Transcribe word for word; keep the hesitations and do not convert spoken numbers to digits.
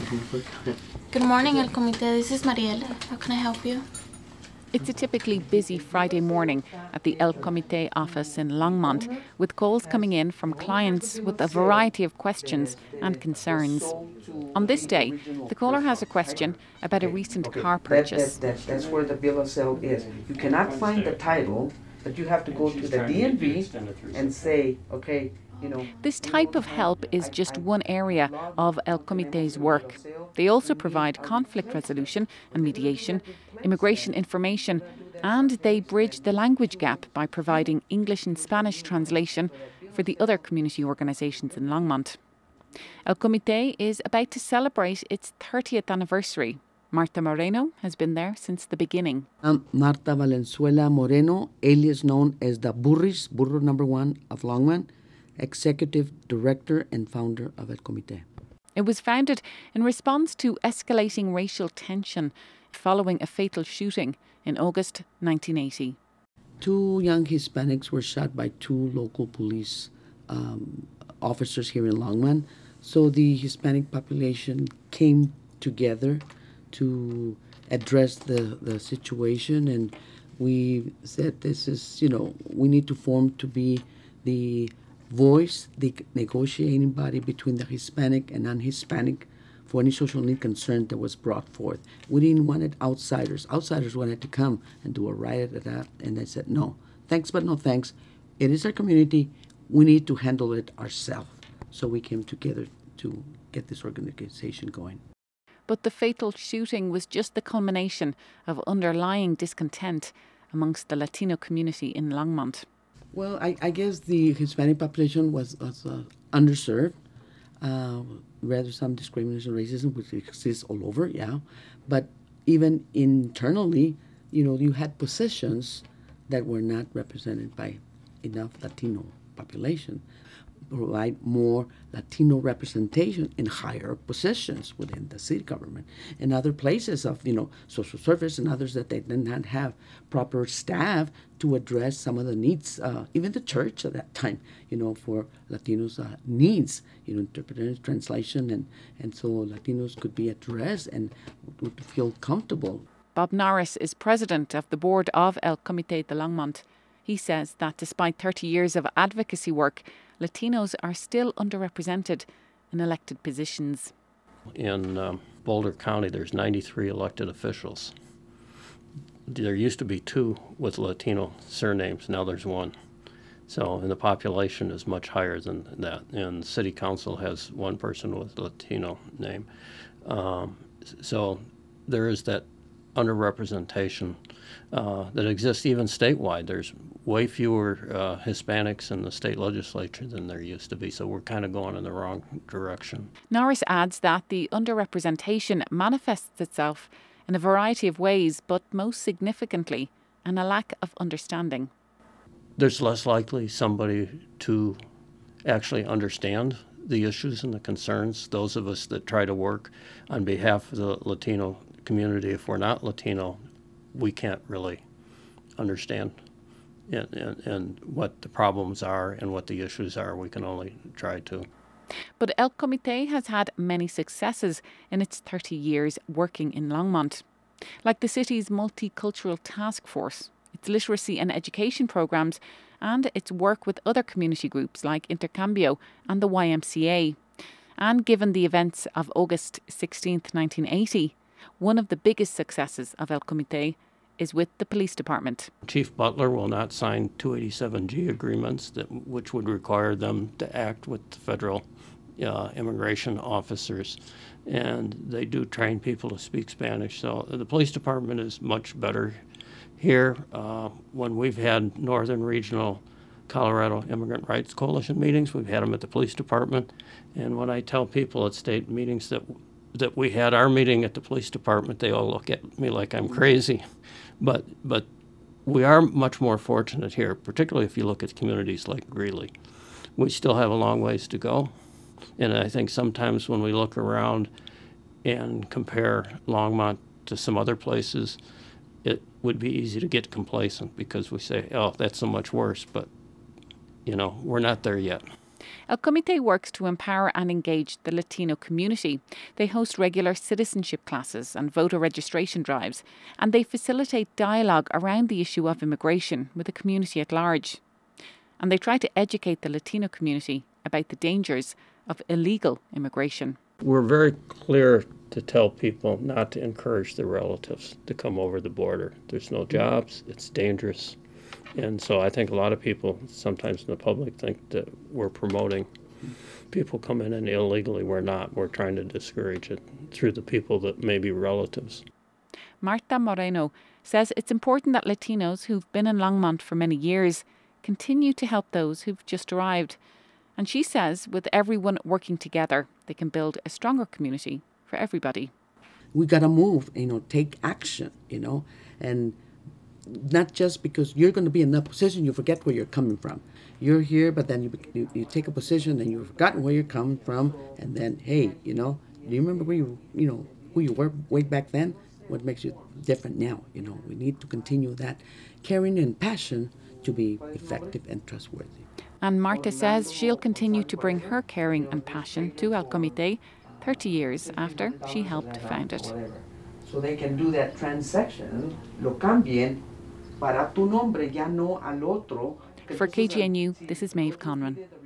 Good morning, El Comité. This is Mariela. How can I help you? It's a typically busy Friday morning at the El Comité office in Longmont, with calls coming in from clients with a variety of questions and concerns. On this day, the caller has a question about a recent okay, car purchase. That, that, that, that's where the bill of sale is. You cannot find the title, but you have to go to the D M V and say, okay, you know. This type of help is just one area of El Comité's work. They also provide conflict resolution and mediation, immigration information, and they bridge the language gap by providing English and Spanish translation for the other community organisations in Longmont. El Comité is about to celebrate its thirtieth anniversary. Marta Moreno has been there since the beginning. I'm Marta Valenzuela Moreno, alias known as the Burris, Burro number one of Longmont, Executive Director and founder of El Comité. It was founded in response to escalating racial tension following a fatal shooting in August nineteen eighty. Two young Hispanics were shot by two local police um, officers here in Longmont. So the Hispanic population came together to address the, the situation, and we said this is, you know, we need to form to be the voice, the negotiating body between the Hispanic and non-Hispanic for any social need concern that was brought forth. We didn't want it outsiders. Outsiders wanted to come and do a riot at that, and I said, no, thanks but no thanks. It is our community. We need to handle it ourselves. So we came together to get this organization going. But the fatal shooting was just the culmination of underlying discontent amongst the Latino community in Longmont. Well, I, I guess the Hispanic population was, was uh, underserved. Uh, rather some discrimination and racism, which exists all over, yeah. But even internally, you know, you had positions that were not represented by enough Latino population. Provide more Latino representation in higher positions within the city government and other places of, you know, social service and others that they did not have proper staff to address some of the needs, uh, even the church at that time, you know, for Latinos' uh, needs, you know, interpretation, translation, and, and so Latinos could be addressed and would feel comfortable. Bob Norris is president of the board of El Comité de Longmont. He says that despite thirty years of advocacy work, Latinos are still underrepresented in elected positions. In um, Boulder County, there's ninety-three elected officials. There used to be two with Latino surnames. Now there's one. So, and the population is much higher than that. And the city council has one person with a Latino name. Um, so there is that underrepresentation uh, that exists even statewide. There's way fewer uh, Hispanics in the state legislature than there used to be, so we're kind of going in the wrong direction. Norris adds that the underrepresentation manifests itself in a variety of ways, but most significantly, in a lack of understanding. There's less likely somebody to actually understand the issues and the concerns. Those of us that try to work on behalf of the Latino community, if we're not Latino, we can't really understand and, and, and what the problems are and what the issues are. We can only try to. But El Comité has had many successes in its thirty years working in Longmont, like the city's multicultural task force, its literacy and education programs, and its work with other community groups like Intercambio and the Y M C A. And given the events of August sixteenth, nineteen eighty, one of the biggest successes of El Comité is with the police department. Chief Butler will not sign two eighty-seven G agreements, that which would require them to act with the federal uh, immigration officers. And they do train people to speak Spanish. So the police department is much better here. Uh, when we've had Northern Regional Colorado Immigrant Rights Coalition meetings, we've had them at the police department. And when I tell people at state meetings that that we had our meeting at the police department, they all look at me like I'm crazy. But but we are much more fortunate here, particularly if you look at communities like Greeley. We still have a long ways to go. And I think sometimes when we look around and compare Longmont to some other places, it would be easy to get complacent because we say, oh, that's so much worse. But, you know, we're not there yet. El Comité works to empower and engage the Latino community. They host regular citizenship classes and voter registration drives, and they facilitate dialogue around the issue of immigration with the community at large. And they try to educate the Latino community about the dangers of illegal immigration. We're very clear to tell people not to encourage their relatives to come over the border. There's no jobs, it's dangerous. And so I think a lot of people, sometimes in the public, think that we're promoting people coming in illegally. We're not. We're trying to discourage it through the people that may be relatives. Marta Moreno says it's important that Latinos who've been in Longmont for many years continue to help those who've just arrived. And she says with everyone working together, they can build a stronger community for everybody. We got to move, you know, take action, you know, and not just because you're going to be in that position, you forget where you're coming from. You're here, but then you, you, you take a position and you've forgotten where you're coming from. And then, hey, you know, do you remember where you, you know, who you were way back then? What makes you different now? You know, we need to continue that caring and passion to be effective and trustworthy. And Marta says she'll continue to bring her caring and passion to El Comité thirty years after she helped found it. So they can do that transaction, lo cambien para tu nombre, ya no al otro. For K G N U, this is Maeve Conran.